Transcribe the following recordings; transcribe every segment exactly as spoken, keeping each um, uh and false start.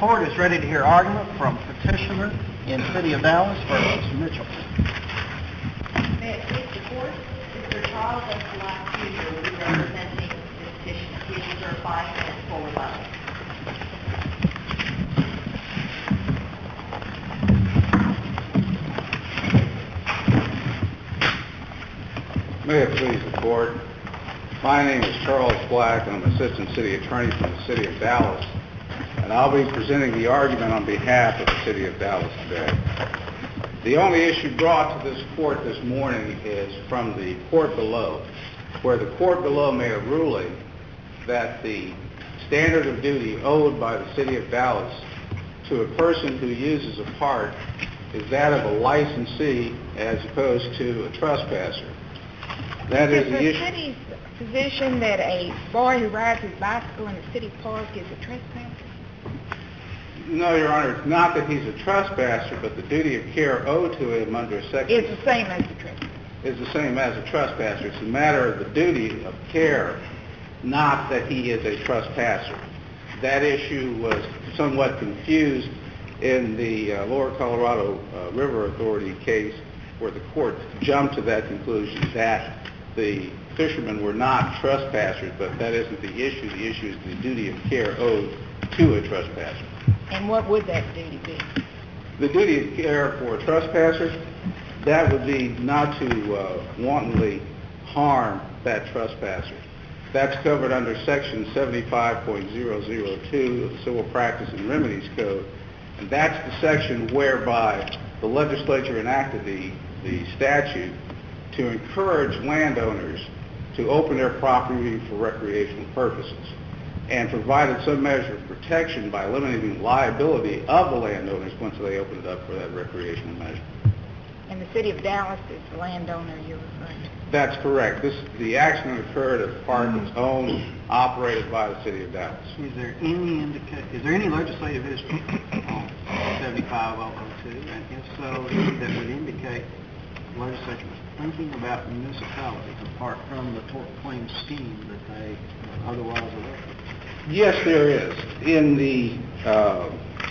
court is ready to hear argument from petitioner in City of Dallas versus Mitchell. May it please the court, Mister Charles S. Black, Junior will be representing the petitioner. He is reserved five minutes for rebuttal. May it please the court, my name is Charles Black. I'm Assistant City Attorney from the City of Dallas, and I'll be presenting the argument on behalf of the City of Dallas today. The only issue brought to this court this morning is from the court below, where the court below made a ruling that the standard of duty owed by the City of Dallas to a person who uses a park is that of a licensee as opposed to a trespasser. That is the issue. Is the city's position that a boy who rides his bicycle in the city park is a trespasser? No, Your Honor, it's not that he's a trespasser, but the duty of care owed to him under section... It's the same as a trespasser. ...is the same as a trespasser. It's a matter of the duty of care, not that he is a trespasser. That issue was somewhat confused in the uh, Lower Colorado uh, River Authority case, where the court jumped to that conclusion that the fishermen were not trespassers, but that isn't the issue. The issue is the duty of care owed to a trespasser. And what would that duty be? The duty of care for a trespasser, that would be not to uh, wantonly harm that trespasser. That's covered under section seventy-five point zero zero two of the Civil Practice and Remedies Code, and that's the section whereby the legislature enacted the, the statute to encourage landowners to open their property for recreational purposes, and provided some measure of protection by limiting the liability of the landowners once they open it up for that recreational measure. And the City of Dallas is the landowner you're referring to? That's correct. This, the accident occurred at a park that's owned, operated by the City of Dallas. Is there any indica- Is there any legislative history on seventy-five oh oh two, and if so, that would indicate the legislature was thinking about municipalities apart from the tort claim scheme that they otherwise elected? Yes, there is. In the uh,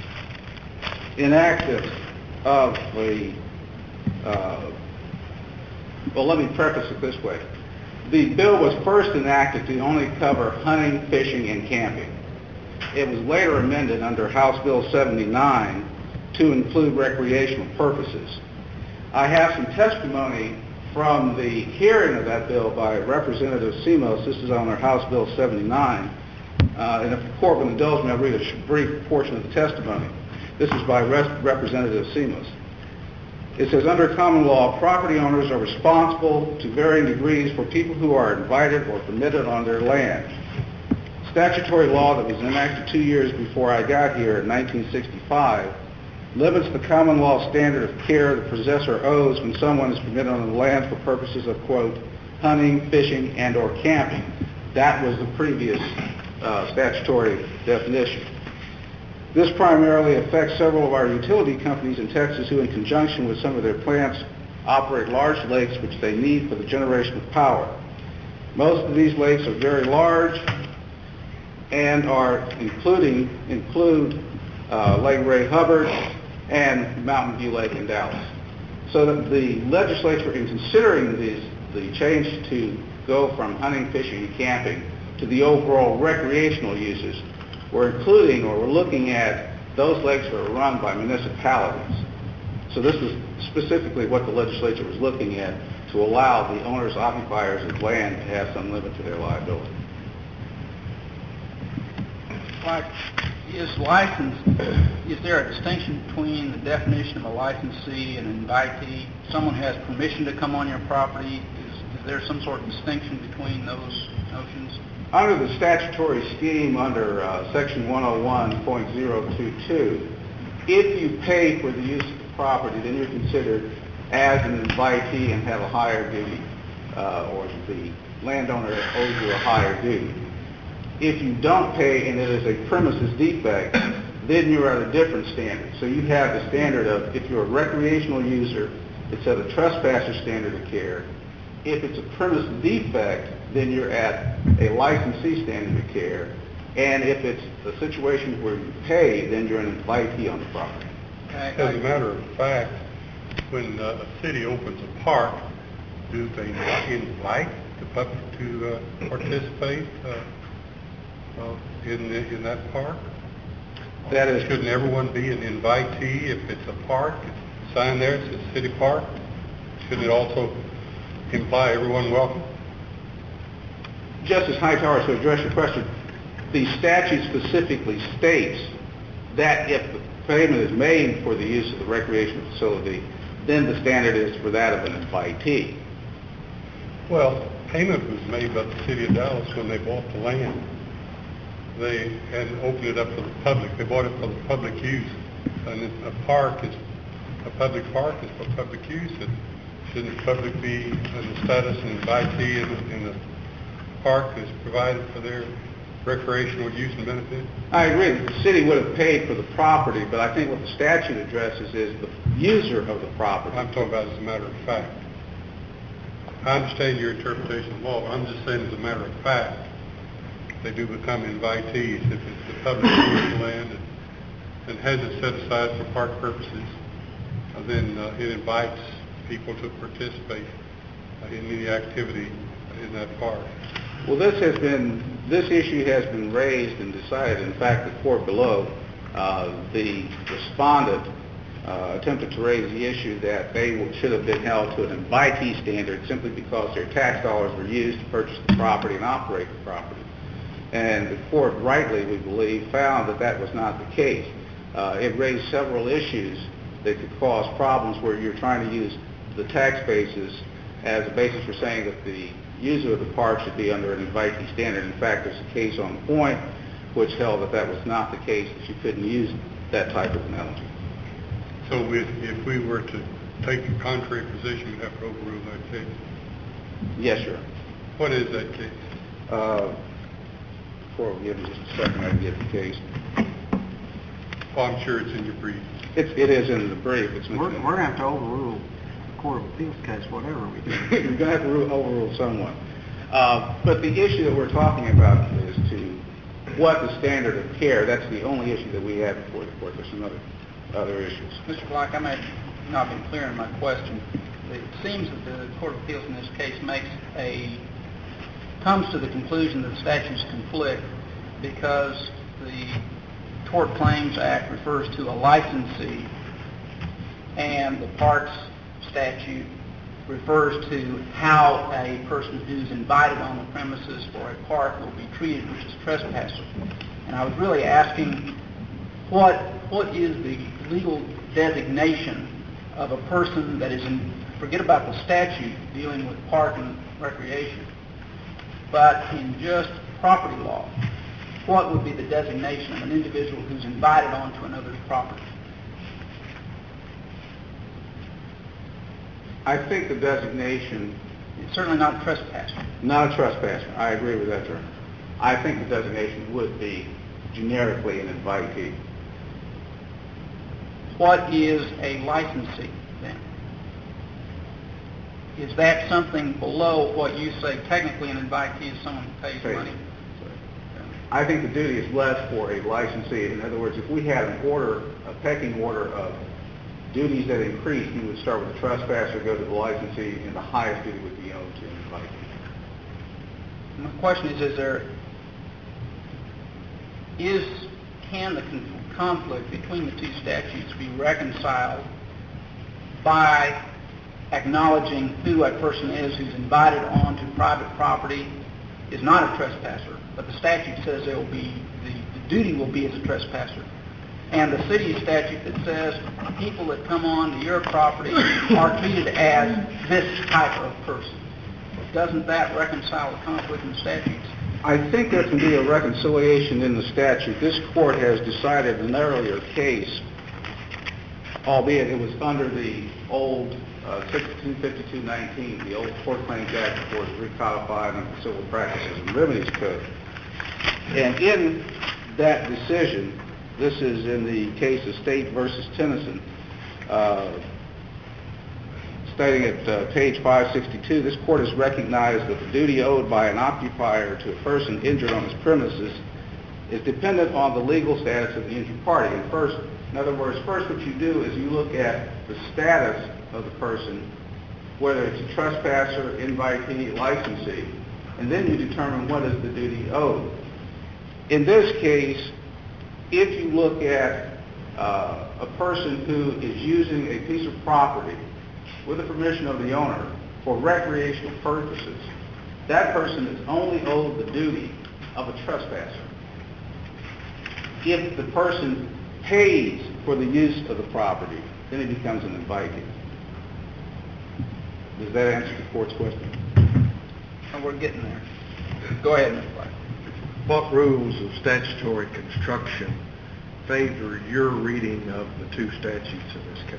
enactment of the, uh, well, let me preface it this way. The bill was first enacted to only cover hunting, fishing, and camping. It was later amended under House Bill seventy-nine to include recreational purposes. I have some testimony from the hearing of that bill by Representative Simos. This is on our House Bill seventy-nine. Uh, and if the court will indulge me, I'll read a brief portion of the testimony. This is by Rep- Representative Simos. It says, under common law, property owners are responsible to varying degrees for people who are invited or permitted on their land. Statutory law that was enacted two years before I got here in nineteen sixty-five limits the common law standard of care the possessor owes when someone is permitted on the land for purposes of, quote, hunting, fishing, and or camping. That was the previous uh, statutory definition. This primarily affects several of our utility companies in Texas who, in conjunction with some of their plants, operate large lakes which they need for the generation of power. Most of these lakes are very large and are including include uh, Lake Ray Hubbard and Mountain View Lake in Dallas. So that the legislature, in considering these, the change to go from hunting, fishing, and camping to the overall recreational uses, we're including or we're looking at those lakes that are run by municipalities. So this is specifically what the legislature was looking at, to allow the owners, occupiers of land to have some limit to their liability. Like, is license, is there a distinction between the definition of a licensee and an invitee? Someone has permission to come on your property. Is, is there some sort of distinction between those notions? Under the statutory scheme under uh, section one oh one point zero two two, if you pay for the use of the property, then you're considered as an invitee and have a higher duty, uh, or the landowner owes you a higher duty. If you don't pay and it is a premises defect, then you're at a different standard. So you have the standard of, if you're a recreational user, it's at a trespasser standard of care. If it's a premise defect, then you're at a licensee standard of care. And if it's a situation where you pay, then you're an invitee on the property. As a matter of fact, when uh, a city opens a park, do they not invite the public to uh, participate uh, uh, in the, in that park? That is, Shouldn't everyone be an invitee if it's a park? Sign there, it says city park. Shouldn't it also imply everyone welcome? Justice Hightower, to address your question, the statute specifically states that if the payment is made for the use of the recreational facility, then the standard is for that of an invitee. Well, payment was made by the city of Dallas when they bought the land. They hadn't opened it up for the public. They bought it for the public use. And a park is, a public park is for public use. And shouldn't the public be in the status of invitee in, in the park is provided for their recreational use and benefit? I agree. The city would have paid for the property, but I think what the statute addresses is the user of the property. I'm talking about as a matter of fact. I understand your interpretation of the law, but I'm just saying as a matter of fact, they do become invitees if it's the public owns the land and, and has it set aside for park purposes. Uh, then uh, it invites people to participate uh, in any activity in that park. Well, this has been, this issue has been raised and decided. In fact, the court below, uh, the respondent uh, attempted to raise the issue that they w- should have been held to an invitee standard simply because their tax dollars were used to purchase the property and operate the property. And the court rightly, we believe, found that that was not the case. Uh, it raised several issues that could cause problems where you're trying to use the tax basis as a basis for saying that the user of the park should be under an invitee standard. In fact, there's a case on point which held that that was not the case, that you couldn't use that type of analogy. So if, if we were to take a contrary position, we'd have to overrule that case. Yes, sir. What is that case? Uh, before we give me just a second, I can get the case. Well, I'm sure it's in your brief. It's, it is in the brief. It's We're, we're going to have to overrule the Court of Appeals case, whatever we do. You're going to have to ru- overrule someone. Uh, but the issue that we're talking about is to what the standard of care. That's the only issue that we have before the court. There's some other, other issues. Mister Black, I may have not been clear in my question. It seems that the Court of Appeals in this case makes a, comes to the conclusion that statutes conflict because the Tort Claims Act refers to a licensee and the Parks statute refers to how a person who's invited on the premises for a park will be treated, which is trespasser. And I was really asking what what is the legal designation of a person that is in, forget about the statute dealing with park and recreation, but in just property law, what would be the designation of an individual who's invited onto another's property? I think the designation... It's certainly not a trespasser. Not a trespasser. I agree with that term. I think the designation would be generically an invitee. What is a licensee then? Is that something below what you say technically an invitee is someone who pays Pays. money? I think the duty is less for a licensee. In other words, if we had an order, a pecking order of duties that increase, we would start with the trespasser, go to the licensee, and the highest duty would be owed to an invitee. My question is, is there, is, can the con- conflict between the two statutes be reconciled by acknowledging who a person is who's invited onto private property is not a trespasser, but the statute says there will be, the, the duty will be as a trespasser, and the city statute that says people that come on to your property are treated as this type of person. Doesn't that reconcile the conflict in the statutes? I think there can be a reconciliation in the statute. This court has decided in an earlier case, albeit it was under the old uh, sixty-two fifty-two nineteen, the old Tort Claims Act before it was recodified under the Civil Practices and Remedies Code. And in that decision, this is in the case of State versus Tennyson, uh, stating at uh, page five sixty-two, this court has recognized that the duty owed by an occupier to a person injured on his premises is dependent on the legal status of the injured party. And first, in other words, first what you do is you look at the status of the person, whether it's a trespasser, invitee, licensee, and then you determine what is the duty owed. In this case, if you look at uh, a person who is using a piece of property with the permission of the owner for recreational purposes, that person is only owed the duty of a trespasser. If the person pays for the use of the property, then he becomes an invitee. Does that answer the court's question? And we're getting there. Go ahead, Mister Black. What rules of statutory construction favor your reading of the two statutes in this case?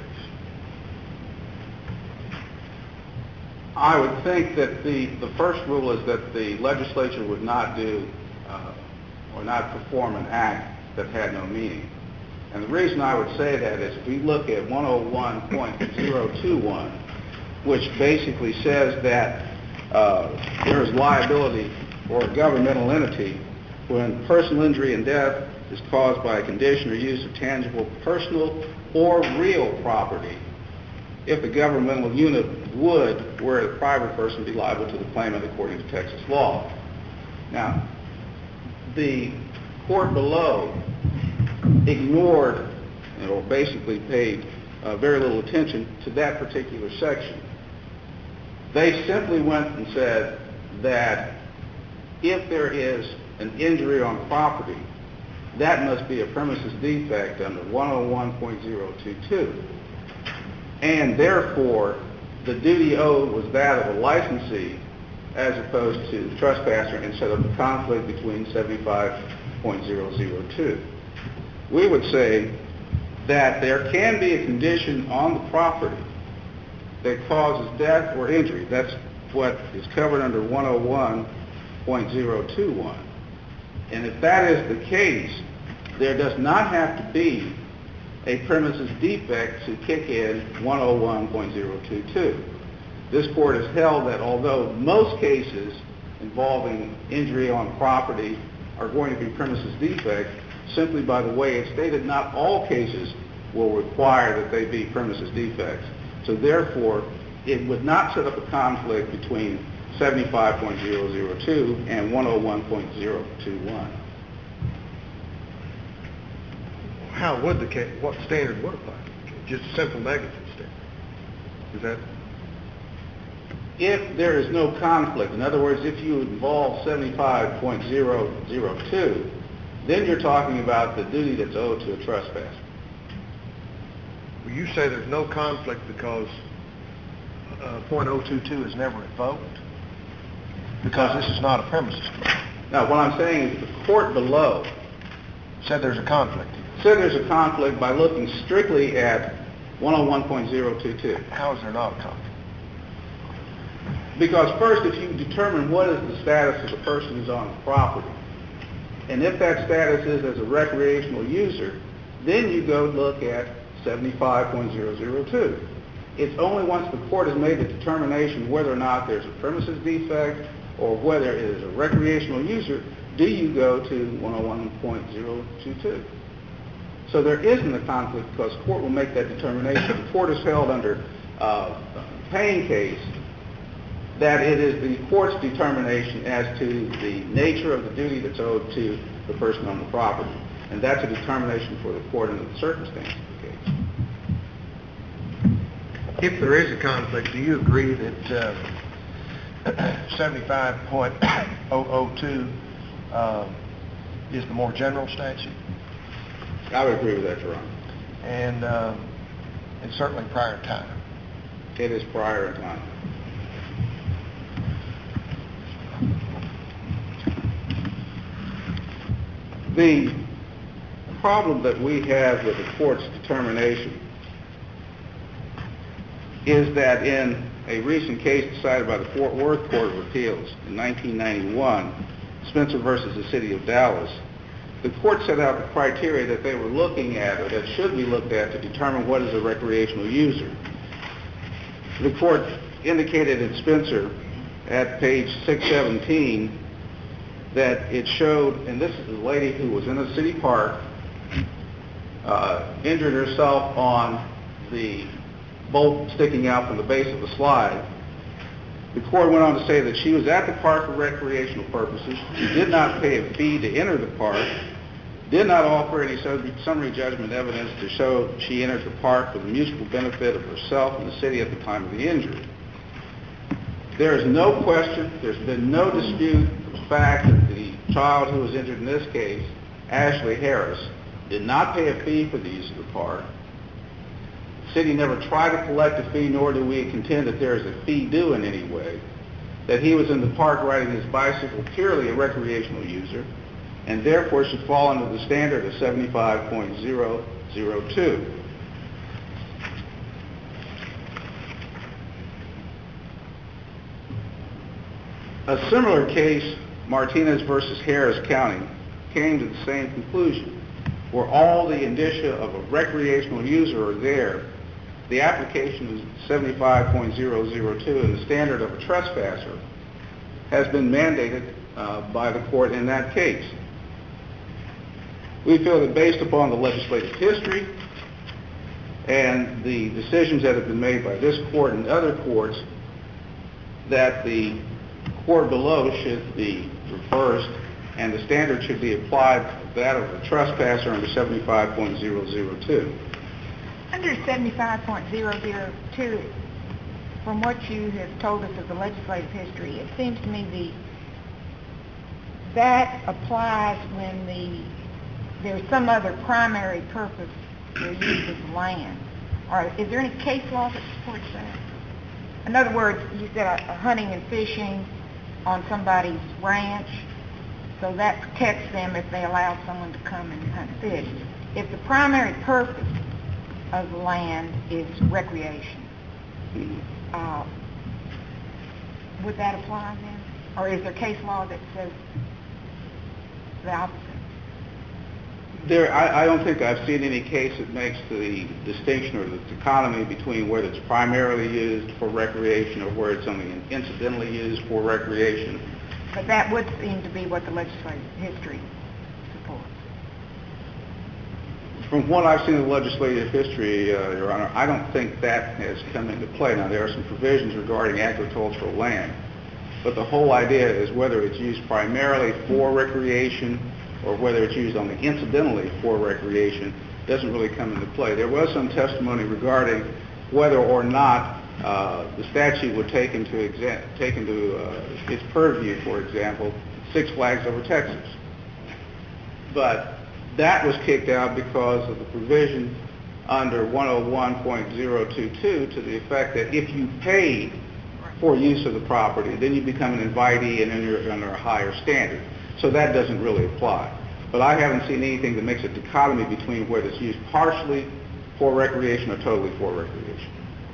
I would think that the, the first rule is that the legislature would not do uh, or not perform an act that had no meaning. And the reason I would say that is if we look at one oh one point oh two one, which basically says that uh, there is liability for a governmental entity when personal injury and death is caused by a condition or use of tangible personal or real property, if the governmental unit would, where a private person be liable to the claimant according to Texas law. Now, the court below ignored or basically paid uh, very little attention to that particular section. They simply went and said that if there is an injury on property, that must be a premises defect under one oh one point oh two two. And therefore, the duty owed was that of a licensee as opposed to the trespasser instead of a conflict between seventy-five point oh oh two. We would say that there can be a condition on the property that causes death or injury. That's what is covered under one oh one point oh two one. And if that is the case, there does not have to be a premises defect to kick in one oh one point oh two two. This court has held that although most cases involving injury on property are going to be premises defect, simply by the way it's stated, not all cases will require that they be premises defects. So therefore, it would not set up a conflict between seventy-five point oh oh two and one oh one point oh two one. How would the case, what standard would apply? Just a simple negative standard. Is that? If there is no conflict, in other words, if you involve seventy-five point oh oh two, then you're talking about the duty that's owed to a trespasser. Well, you say there's no conflict because uh, point oh two two is never invoked? Because this is not a premises. Now, what I'm saying is the court below Said there's a conflict. said there's a conflict by looking strictly at one oh one point oh two two. How is there not a conflict? Because first, if you determine what is the status of the person who's on the property, and if that status is as a recreational user, then you go look at seventy-five point oh oh two. It's only once the court has made the determination whether or not there's a premises defect or whether it is a recreational user, do you go to one oh one point oh two two. So there isn't a conflict because the court will make that determination. The court is held under uh, Payne case that it is the court's determination as to the nature of the duty that's owed to the person on the property. And that's a determination for the court under the circumstances of the case. If there is a conflict, do you agree that uh, seventy-five point oh oh two uh, is the more general statute? I would agree with that, Your Honor. And um, it's certainly prior time. It is prior in time. The problem that we have with the court's determination is that in a recent case decided by the Fort Worth Court of Appeals in nineteen ninety-one, Spencer versus the City of Dallas, the court set out the criteria that they were looking at or that should be looked at to determine what is a recreational user. The court indicated in Spencer at page six seventeen that it showed, and this is the lady who was in a city park, uh, injured herself on the bolt sticking out from the base of the slide. The court went on to say that she was at the park for recreational purposes. She did not pay a fee to enter the park, did not offer any summary judgment evidence to show she entered the park for the mutual benefit of herself and the city at the time of the injury. There is no question, there's been no dispute of the fact that the child who was injured in this case, Ashley Harris, did not pay a fee for the use of the park. The city never tried to collect a fee, nor do we contend that there is a fee due in any way. That he was in the park riding his bicycle, purely a recreational user, and therefore should fall under the standard of seventy-five point zero zero two. A similar case, Martinez versus Harris County, came to the same conclusion, where all the indicia of a recreational user are there. The application is seventy-five point zero zero two, and the standard of a trespasser has been mandated uh, by the court in that case. We feel that based upon the legislative history and the decisions that have been made by this court and other courts, that the court below should be reversed and the standard should be applied that of a trespasser under seventy-five point zero zero two. Under seventy-five point zero zero two, from what you have told us of the legislative history, it seems to me the that applies when the there's some other primary purpose for use of the land. Or is there any case law that supports that? In other words, you said a, a hunting and fishing on somebody's ranch, so that protects them if they allow someone to come and hunt and fish. If the primary purpose of the land is recreation, uh, would that apply then? Or is there case law that says the opposite? There, I, I don't think I've seen any case that makes the distinction or the dichotomy between whether it's primarily used for recreation or where it's only incidentally used for recreation. But that would seem to be what the legislative history supports. From what I've seen in the legislative history, uh, Your Honor, I don't think that has come into play. Now, there are some provisions regarding agricultural land, but the whole idea is whether it's used primarily for recreation or whether it's used only incidentally for recreation doesn't really come into play. There was some testimony regarding whether or not uh, the statute would take into, exa- take into uh, its purview, for example, Six Flags Over Texas. But that was kicked out because of the provision under one oh one point zero two two to the effect that if you paid for use of the property, then you become an invitee and then you're under a higher standard. So that doesn't really apply. But I haven't seen anything that makes a dichotomy between whether it's used partially for recreation or totally for recreation.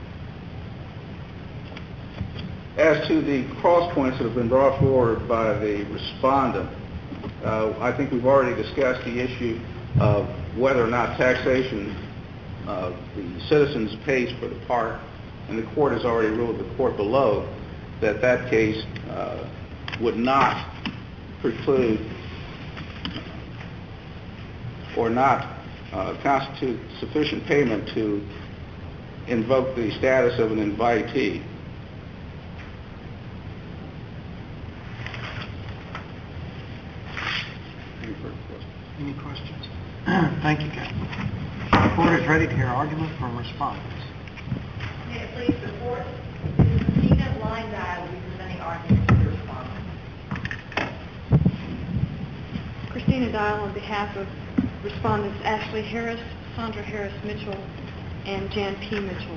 As to the cross points that have been brought forward by the respondent, uh, I think we've already discussed the issue of whether or not taxation of the citizens pays for the park, and the court has already ruled, the court below, that that case uh, would not preclude or not uh, constitute sufficient payment to invoke the status of an invitee. Any further questions? Any questions? Thank you, counsel. The court is ready to hear argument from respondents. May it please the court, Miz Christina Lindau will be presenting arguments for the respondents. Christina Dial on behalf of respondents Ashley Harris, Sandra Harris Mitchell, and Jan P. Mitchell.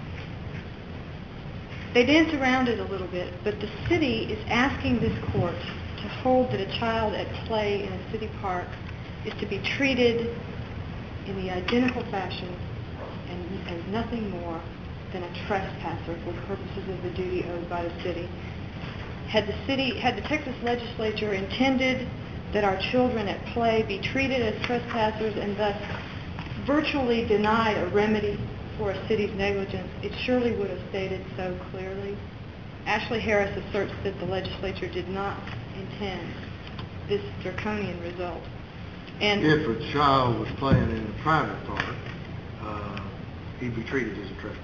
They dance around it a little bit, but the city is asking this court to hold that a child at play in a city park is to be treated in the identical fashion and as nothing more than a trespasser for purposes of the duty owed by the city. Had the city, had the Texas legislature intended that our children at play be treated as trespassers and thus virtually denied a remedy for a city's negligence, it surely would have stated so clearly. Ashley Harris asserts that the legislature did not intend this draconian result. And If a child was playing in a private park, uh, he'd be treated as a trespasser.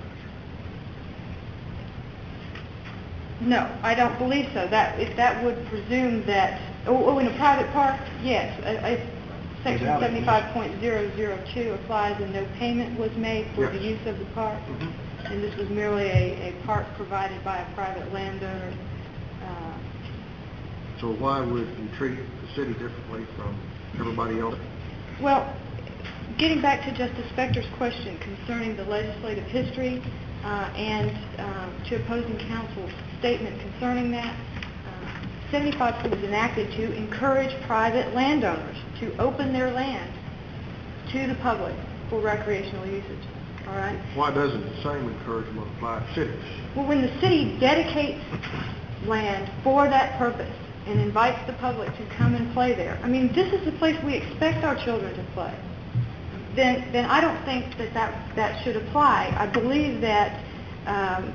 no, I don't believe so. That if that would presume that, oh, oh in a private park, yes, I, I, Section Without it, seventy-five point zero zero two applies and no payment was made for the Yes. use of the park. Mhm. And this was merely a, a park provided by a private landowner. Uh, So why would you treat the city differently from everybody else? Well, getting back to Justice Spector's question concerning the legislative history uh, and uh, to opposing counsel's statement concerning that, uh, seventy-five was enacted to encourage private landowners to open their land to the public for recreational usage. All right? Why doesn't the same encouragement apply to cities? Well, when the city dedicates land for that purpose and invites the public to come and play there, I mean, this is the place we expect our children to play, then, then I don't think that that, that should apply. I believe that um,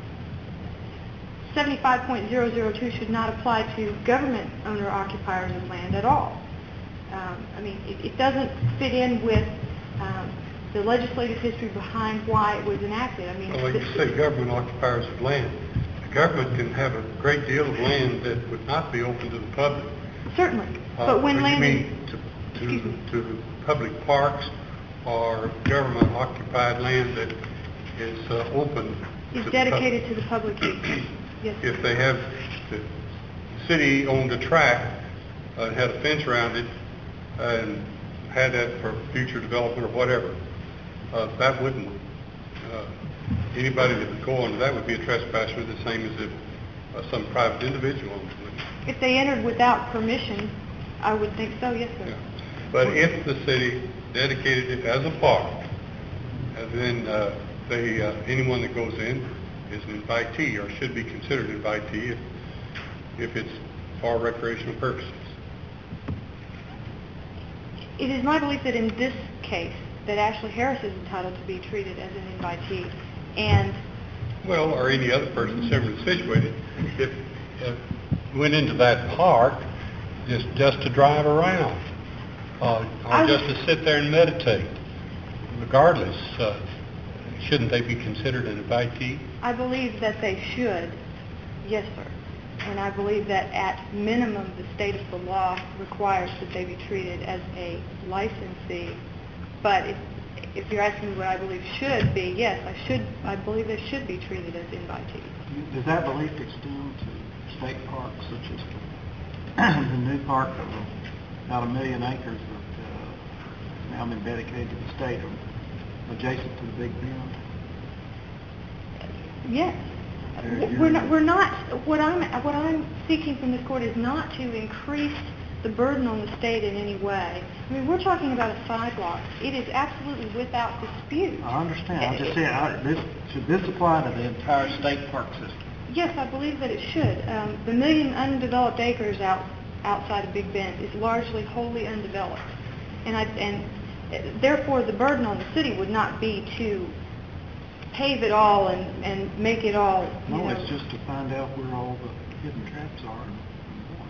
seventy-five point zero zero two should not apply to government owner-occupiers of land at all. Um, I mean, it, it doesn't fit in with um, the legislative history behind why it was enacted. I mean, Well, when the- you say government occupiers of land, the government can have a great deal of land that would not be open to the public. certainly, Uh, but when you land is... mean to, Excuse to, me. to public parks or government occupied land that is uh, open to is the dedicated public? to the public use. Yes, sir. If they have, the city owned a tract, uh, had a fence around it, and had that for future development or whatever, uh, that wouldn't, uh, anybody that would go onto that would be a trespasser, the same as if uh, some private individual owned it. If they entered without permission, I would think so, yes, sir. Yeah. But if the city dedicated it as a park, and then uh, they, uh, anyone that goes in is an invitee, or should be considered an invitee if, if it's for recreational purposes. It is my belief that in this case, that Ashley Harris is entitled to be treated as an invitee, and Well, or any other person similarly situated, if, if went into that park just, just to drive around, uh, I or would- just to sit there and meditate, regardless, uh, shouldn't they be considered an invitee? I believe that they should, yes, sir. And I believe that at minimum, the state of the law requires that they be treated as a licensee. But if, if you're asking me what I believe should be, yes, I should, I believe they should be treated as invitees. Does that belief extend to state parks such as the new park of about a million acres that uh, now been dedicated to the state or adjacent to the Big Bend? Yes. You're- We're not, we're not, what I'm, what I'm seeking from this court is not to increase the burden on the state in any way. I mean, we're talking about a sidewalk. It is absolutely without dispute. I understand. I'm just saying, I, this, should this apply to the entire state park system? Yes, I believe that it should. Um, the million undeveloped acres out, outside of Big Bend is largely wholly undeveloped. And I, and uh, therefore the burden on the city would not be to pave it all and, and make it all, you No, know. it's just to find out where all the hidden traps are and more.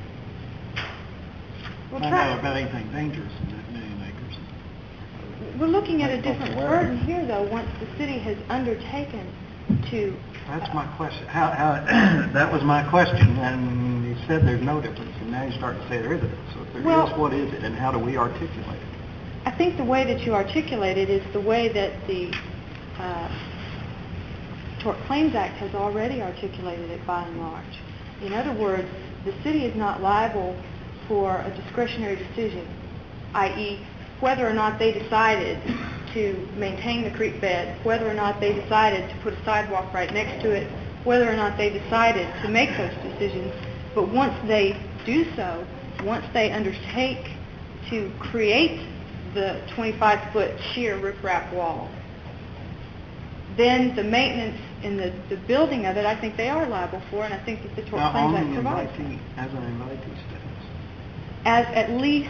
Well, Find tra- out about anything dangerous in that million acres. We're looking at a Make folks different aware. burden here, though, once the city has undertaken to... That's my question. How, how, that was my question, and you said there's no difference, and now you're starting to say there is a difference. So if there is, Well- what is it, and how do we articulate it? I think the way that you articulate it is the way that the uh, Tort Claims Act has already articulated it by and large. In other words, the city is not liable for a discretionary decision, that is, whether or not they decided to maintain the creek bed, whether or not they decided to put a sidewalk right next to it, whether or not they decided to make those decisions. But once they do so, once they undertake to create the twenty-five foot sheer riprap wall, then the maintenance and the, the building of it, I think they are liable for, and I think that the Tort Now, Claims on Act the provides invitee, as an invitee status. as at least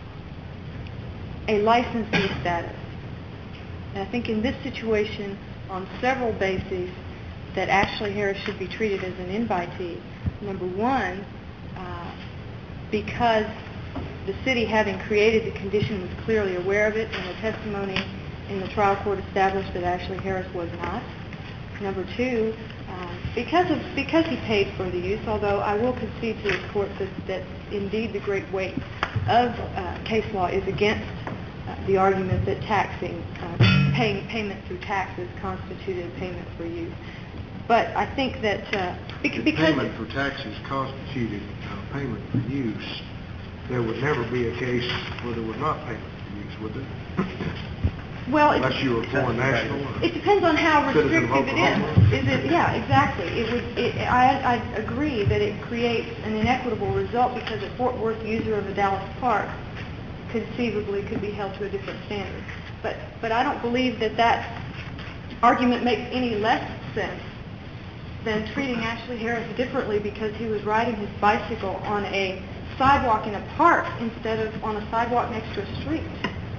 a licensee status. And I think in this situation, on several bases, that Ashley Harris should be treated as an invitee. Number one, uh, because the city, having created the condition, was clearly aware of it, and the testimony in the trial court established that Ashley Harris was not. Number two, um, because of because he paid for the use, although I will concede to this court that, that indeed the great weight of uh, case law is against uh, the argument that taxing, uh, paying payment through taxes constituted payment for use. But I think that uh, bec- If because payment for taxes constituted uh, payment for use, there would never be a case where there was not payment for use, would there? well, Unless it's, you were foreign national or it depends on how citizen of restrictive it Oklahoma. is. Is it? Yeah, exactly. It would. It, I, I agree that it creates an inequitable result because a Fort Worth user of a Dallas park conceivably could be held to a different standard. But but I don't believe that that argument makes any less sense than treating Ashley Harris differently because he was riding his bicycle on a sidewalk in a park instead of on a sidewalk next to a street.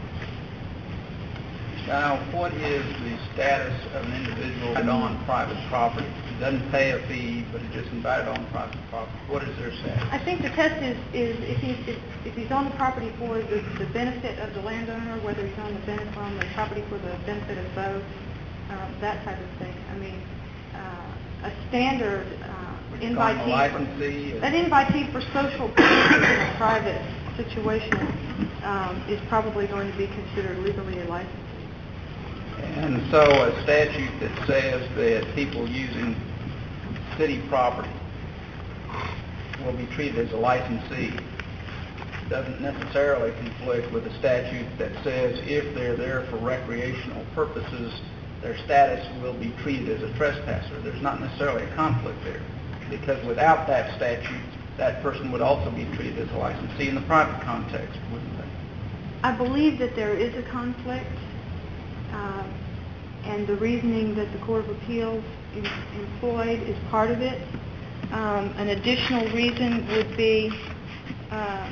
Now, what is the status of an individual on private property? He doesn't pay a fee, but he's just invited on private property. What is their status? I think the test is, is if, he's, if, if he's on the property for the, the benefit of the landowner, whether he's on the, benefit, on the property for the benefit of both, um, that type of thing. I mean, uh, a standard uh, invitee, licensee, for, an invitee for social purposes in a private situation um, is probably going to be considered legally a licensee. And so a statute that says that people using city property will be treated as a licensee doesn't necessarily conflict with a statute that says if they're there for recreational purposes, their status will be treated as a trespasser. There's not necessarily a conflict there, because without that statute, that person would also be treated as a licensee in the private context, wouldn't they? I believe that there is a conflict. Uh, and the reasoning that the Court of Appeals in, employed is part of it. Um, an additional reason would be uh,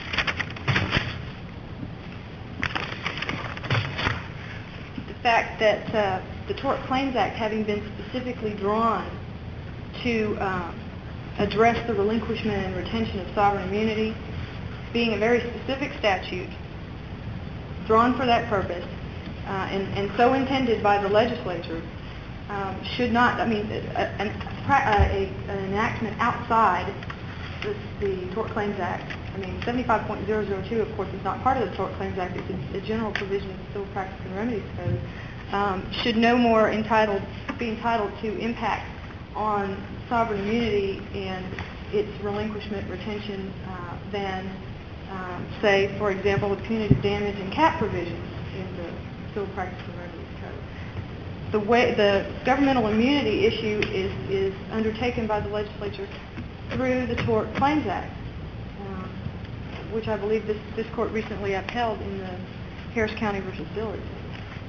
the fact that uh, the Tort Claims Act, having been specifically drawn to uh, address the relinquishment and retention of sovereign immunity, being a very specific statute drawn for that purpose, Uh, and, and so intended by the legislature, um, should not, I mean, a, a, a, an enactment outside the, the Tort Claims Act, I mean, seventy-five point zero zero two, of course, is not part of the Tort Claims Act, it's a, a general provision of the Civil Practice and Remedies Code, um, should no more entitled, be entitled to impact on sovereign immunity and its relinquishment retention uh, than, um, say, for example, the punitive damage and cap provisions in the Civil Practice and Remedies Code. The way the governmental immunity issue is is undertaken by the legislature through the Tort Claims Act, um, which I believe this this court recently upheld in the Harris County versus Dillard case.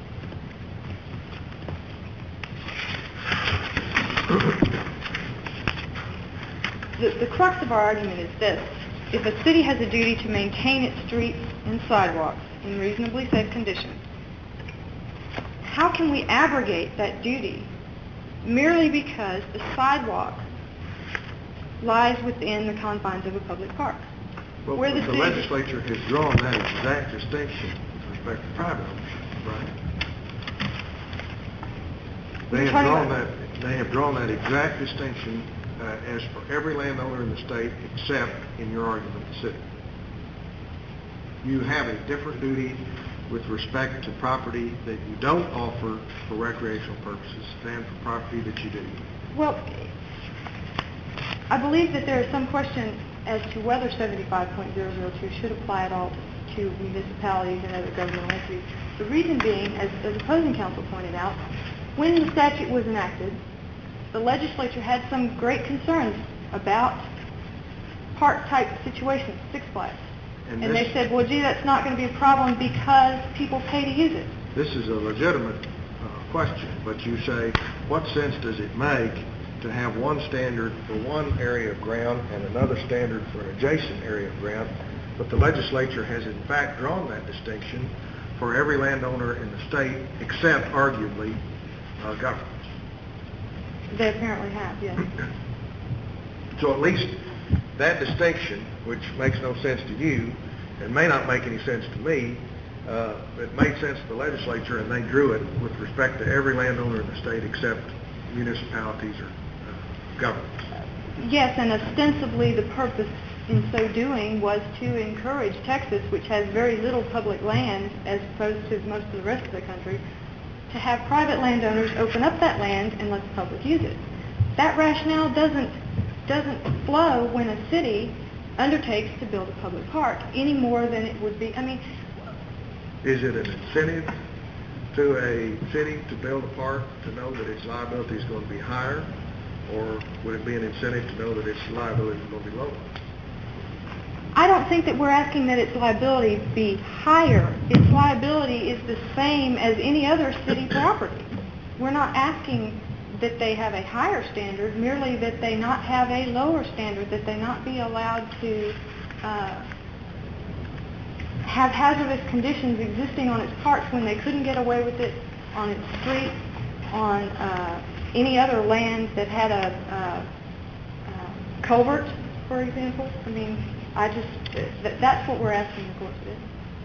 The, the crux of our argument is this: if a city has a duty to maintain its streets and sidewalks in reasonably safe condition, how can we abrogate that duty merely because the sidewalk lies within the confines of a public park? Well, Where the, the the city- legislature has drawn that exact distinction with respect to private ownership, right? They You're have talking drawn about- that. They have drawn that exact distinction uh, as for every landowner in the state, except in your argument, the city. You have a different duty with respect to property that you don't offer for recreational purposes than for property that you do. Well, I believe that there is some question as to whether seventy-five point zero zero two should apply at all to, to municipalities and other governmental entities. The reason being, as, as opposing counsel pointed out, when the statute was enacted, the legislature had some great concerns about park-type situations, Six Flags. And, And this, they said, well, gee, that's not going to be a problem because people pay to use it. this is a legitimate uh, question, but you say, what sense does it make to have one standard for one area of ground and another standard for an adjacent area of ground? But the legislature has in fact drawn that distinction for every landowner in the state, except arguably uh, governments. They apparently have, yes. So at least that distinction, which makes no sense to you and may not make any sense to me, uh, it made sense to the legislature, and they drew it with respect to every landowner in the state except municipalities or uh, governments. Yes, and ostensibly the purpose in so doing was to encourage Texas, which has very little public land as opposed to most of the rest of the country, to have private landowners open up that land and let the public use it. That rationale doesn't doesn't flow when a city undertakes to build a public park any more than it would be. I mean, is it an incentive to a city to build a park to know that its liability is going to be higher, or would it be an incentive to know that its liability is going to be lower? I don't think that we're asking that its liability be higher. Its liability is the same as any other city property. We're not asking that they have a higher standard, merely that they not have a lower standard, that they not be allowed to uh, have hazardous conditions existing on its parks when they couldn't get away with it on its streets, on uh, any other land that had a uh, uh, culvert, for example. I mean, I just, th- that's what we're asking the court to do.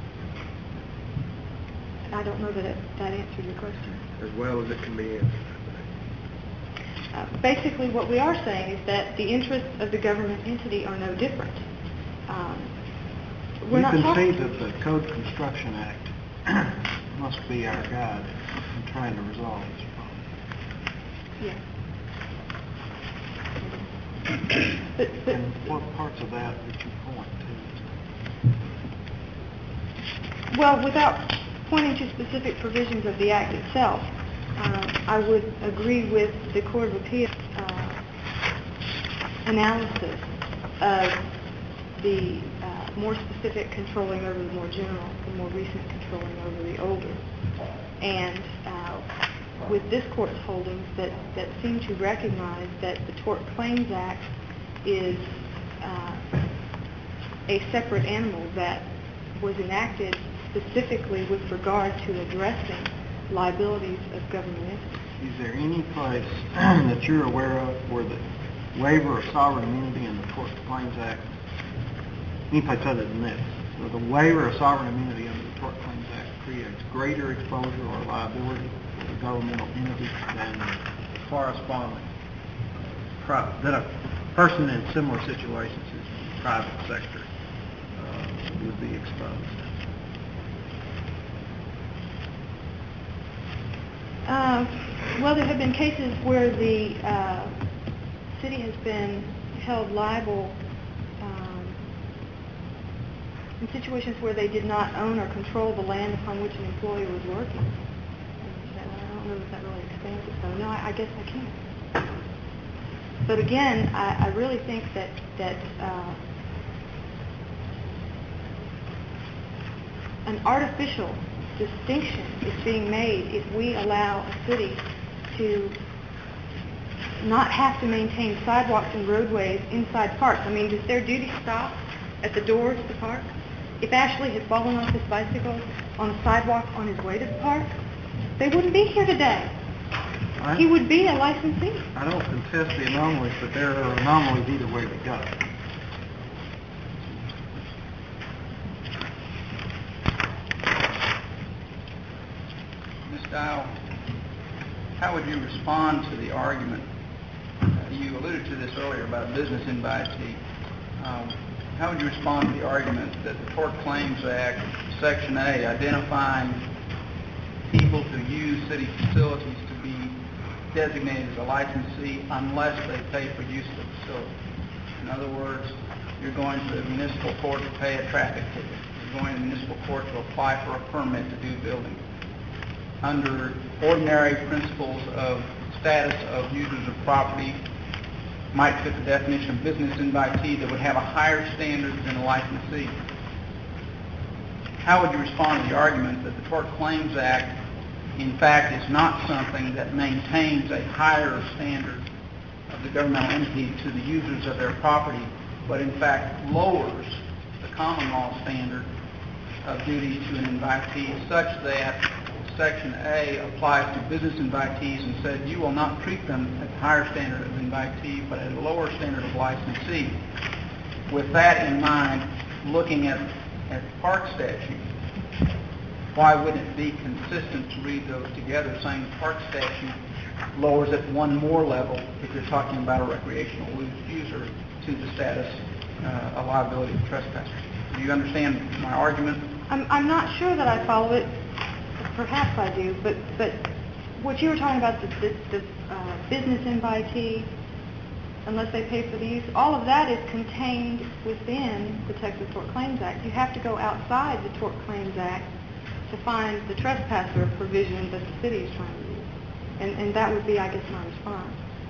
I don't know that it, that answered your question. As well as it can be answered. Uh, basically, what we are saying is that the interests of the government entity are no different. Um, we're You not can talking... see that the Code Construction Act must be our guide in trying to resolve this problem. Yeah. but, but, And what parts of that would you point to? Well, without pointing to specific provisions of the Act itself, uh, I would agree with the Court of Appeals uh, analysis of the uh, more specific controlling over the more general, the more recent controlling over the older. And uh, with this Court's holdings that, that seem to recognize that the Tort Claims Act is uh, a separate animal that was enacted specifically with regard to addressing liabilities of government entities. Is there any place that you're aware of where the waiver of sovereign immunity in the Tort Claims Act, any place other than this, where the waiver of sovereign immunity under the Tort Claims Act creates greater exposure or liability for the governmental entity than the corresponding uh, pri- than a person in similar situations in the private sector uh, would be exposed? Uh, well, there have been cases where the uh, city has been held liable um, in situations where they did not own or control the land upon which an employee was working. And so I don't know if that really expands it. So no, I, I guess I can't. But again, I, I really think that that uh, an artificial distinction is being made if we allow a city to not have to maintain sidewalks and roadways inside parks. I mean, does their duty stop at the doors of the park? If Ashley had fallen off his bicycle on a sidewalk on his way to the park, they wouldn't be here today. I, He would be a licensee. I don't contest the anomalies, but there are anomalies either way we go. Miz Dial, how would you respond to the argument? Uh, you alluded to this earlier about a business invitee. Um, how would you respond to the argument that the Tort Claims Act, Section A, identifying people who use city facilities to be designated as a licensee unless they pay for use of the facility? In other words, you're going to the municipal court to pay a traffic ticket. You're going to the municipal court to apply for a permit to do building. Under ordinary principles of status of users of property, might fit the definition of business invitee that would have a higher standard than a licensee. How would you respond to the argument that the Tort Claims Act, in fact, is not something that maintains a higher standard of the governmental entity to the users of their property, but in fact lowers the common law standard of duties to an invitee such that Section A applies to business invitees and said you will not treat them at the higher standard of invitee but at a lower standard of licensee? with that in mind, looking at, at the park statute, why wouldn't it be consistent to read those together, saying the park statute lowers it one more level if you're talking about a recreational user to the status uh, of liability of trespasser? Do you understand my argument? I'm, I'm not sure that I follow it. Perhaps I do, but, but what you were talking about, the, the, the uh, business invitee, unless they pay for the use, all of that is contained within the Texas Tort Claims Act. You have to go outside the Tort Claims Act to find the trespasser provision that the city is trying to use. And, and that would be, I guess, my response.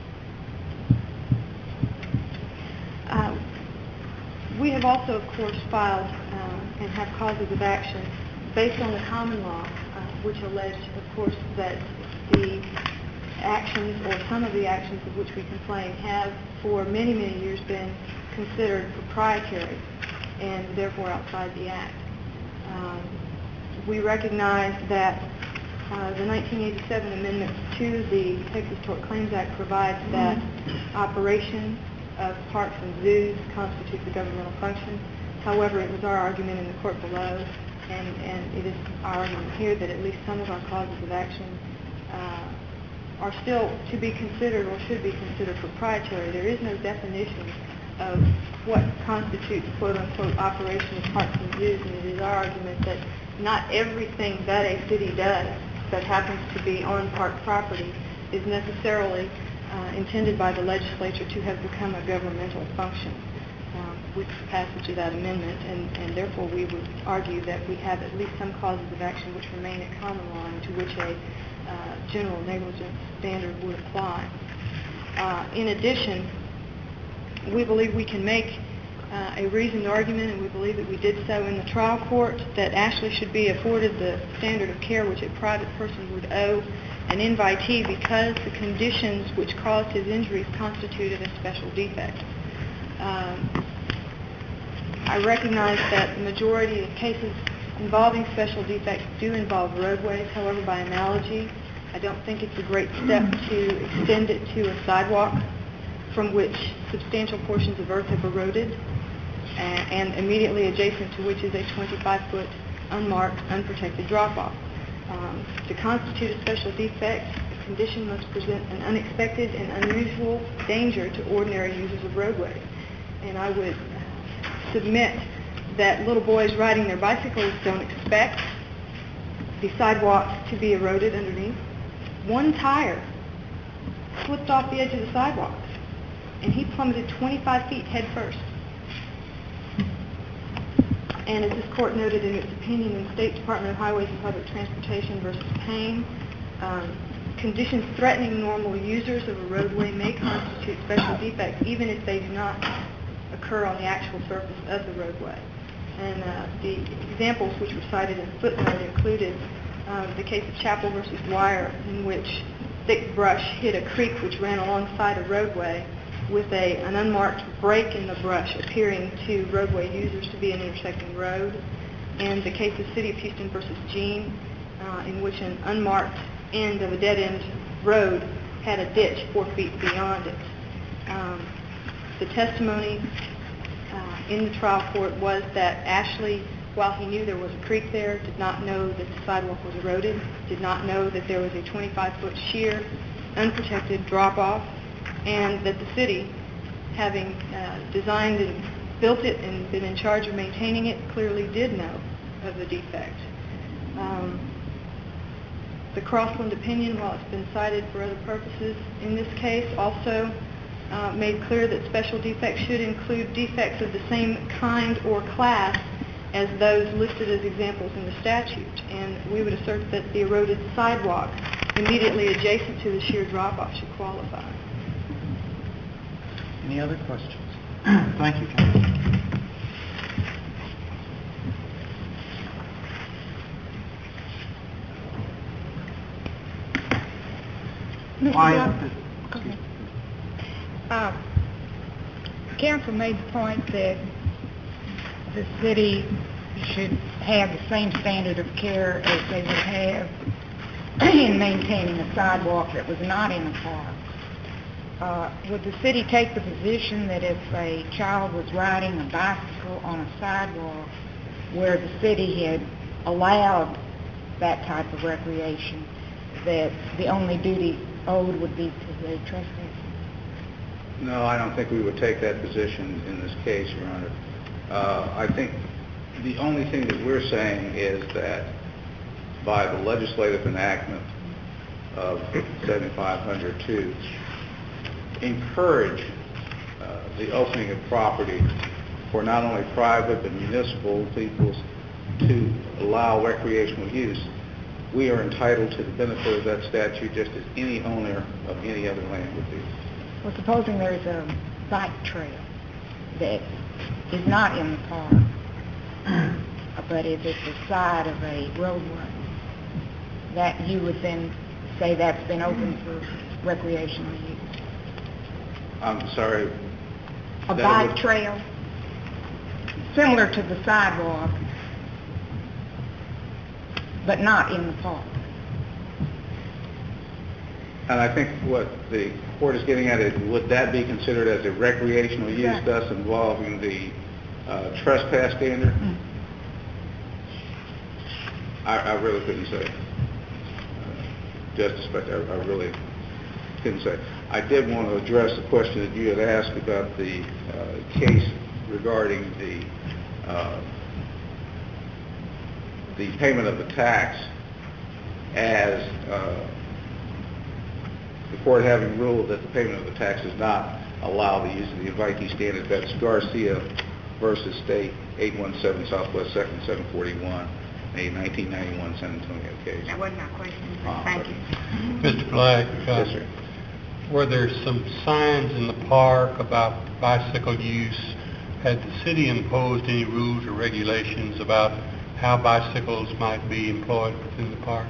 Uh, we have also, of course, filed uh, and have causes of action based on the common law, uh, which allege, of course, that the actions or some of the actions of which we complain have for many, many years been considered proprietary and therefore outside the Act. Um, we recognize that uh, the nineteen eighty-seven amendment to the Texas Tort Claims Act provides that operation of parks and zoos constitutes a governmental function. However, it was our argument in the court below, and, and it is our argument here, that at least some of our causes of action uh, are still to be considered or should be considered proprietary. There is no definition of what constitutes quote-unquote operation of parks and zoos, and it is our argument that not everything that a city does that happens to be on park property is necessarily uh, intended by the legislature to have become a governmental function um, with the passage of that amendment, and, and therefore we would argue that we have at least some causes of action which remain at common law and to which a uh, general negligence standard would apply. Uh, in addition, we believe we can make uh, a reasoned argument, and we believe that we did so in the trial court, that Ashley should be afforded the standard of care which a private person would owe an invitee because the conditions which caused his injuries constituted a special defect. Um, I recognize that the majority of cases involving special defects do involve roadways. However, by analogy, I don't think it's a great step to extend it to a sidewalk from which substantial portions of earth have eroded, and, and immediately adjacent to which is a twenty-five foot unmarked, unprotected drop-off. Um, to constitute a special defect, the condition must present an unexpected and unusual danger to ordinary users of roadways. And I would uh, submit that little boys riding their bicycles don't expect the sidewalks to be eroded underneath. One tire slipped off the edge of the sidewalk, and he plummeted twenty-five feet head first. And as this court noted in its opinion in State Department of Highways and Public Transportation versus Payne, um, conditions threatening normal users of a roadway may constitute special defects even if they do not occur on the actual surface of the roadway. And uh, the examples which were cited in the footnote included uh, the case of Chapel versus Wire, in which thick brush hit a creek which ran alongside a roadway, with a, an unmarked break in the brush appearing to roadway users to be an intersecting road, and the case of City of Houston versus Jean, uh, in which an unmarked end of a dead-end road had a ditch four feet beyond it. Um, the testimony uh, in the trial court was that Ashley, while he knew there was a creek there, did not know that the sidewalk was eroded, did not know that there was a twenty-five foot sheer, unprotected drop-off, and that the city, having uh, designed and built it and been in charge of maintaining it, clearly did know of the defect. Um, the Crossland opinion, while it's been cited for other purposes in this case, also uh, made clear that special defects should include defects of the same kind or class as those listed as examples in the statute. And we would assert that the eroded sidewalk immediately adjacent to the sheer drop-off should qualify. Any other questions? Thank you, Counsel. Why? Okay. Uh, council made the point that the city should have the same standard of care as they would have in maintaining a sidewalk that was not in a park. uh, would the city take the position that if a child was riding a bicycle on a sidewalk where the city had allowed that type of recreation, that the only duty owed would be to the trespasser? No, I don't think we would take that position in this case, Your Honor. Uh, I think the only thing that we're saying is that by the legislative enactment of seventy-five hundred to encourage uh, the opening of property for not only private but municipal peoples to allow recreational use, we are entitled to the benefit of that statute just as any owner of any other land would be. Well, supposing there's a bike trail that is not in the park, but is at the side of a roadway, that you would then say that's been open for recreational use. I'm sorry. A that bike would- trail, similar to the sidewalk, but not in the park. And I think what the court is getting at is, would that be considered as a recreational use, Exactly. thus involving the uh, trespass standard? Mm. I, I really couldn't say. Uh, Justice, but I, I really couldn't say. I did want to address the question that you had asked about the uh, case regarding the uh, the payment of the tax, as uh, the court having ruled that the payment of the tax does not allow the use of the invitee standard. That's Garcia versus State, eight one seven Southwest second, seven forty-one, a nineteen ninety-one San Antonio case. That wasn't my question, but Uh, thank you. Mister Black, uh, Yes, sir. were there some signs in the park about bicycle use? Had the city imposed any rules or regulations about how bicycles might be employed within the park?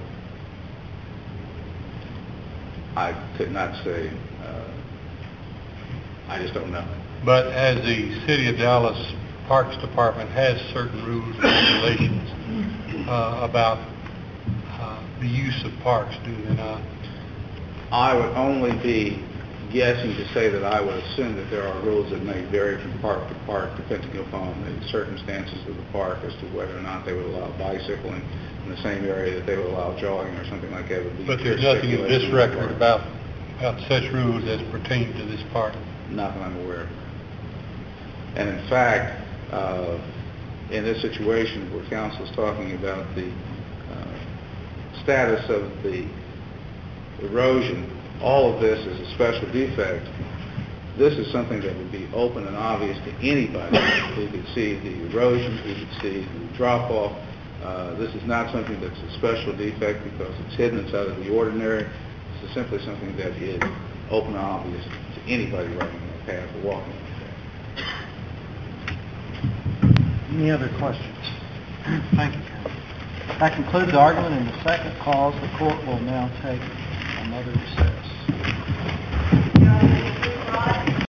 I could not say. Uh, I just don't know. But as the City of Dallas Parks Department has certain rules and regulations uh, about uh, the use of parks, do they not? I would only be guessing to say that I would assume that there are rules that may vary from park to park depending upon the circumstances of the park as to whether or not they would allow bicycling in the same area that they would allow jogging or something like that. Would be But there's nothing in this stipulation of the record park. about, about such rules as pertain to this park. Not that I'm aware of. And in fact, uh, in this situation where counsel is talking about the uh, status of the erosion, all of this is a special defect. This is something that would be open and obvious to anybody who could see the erosion, who could see the drop-off. Uh, this is not something that's a special defect because it's hidden, it's out of the ordinary. This is simply something that is open and obvious to anybody riding on that path or walking on that path. Any other questions? Thank you, Counsel. That concludes the argument in the second clause. The court will now take another recess.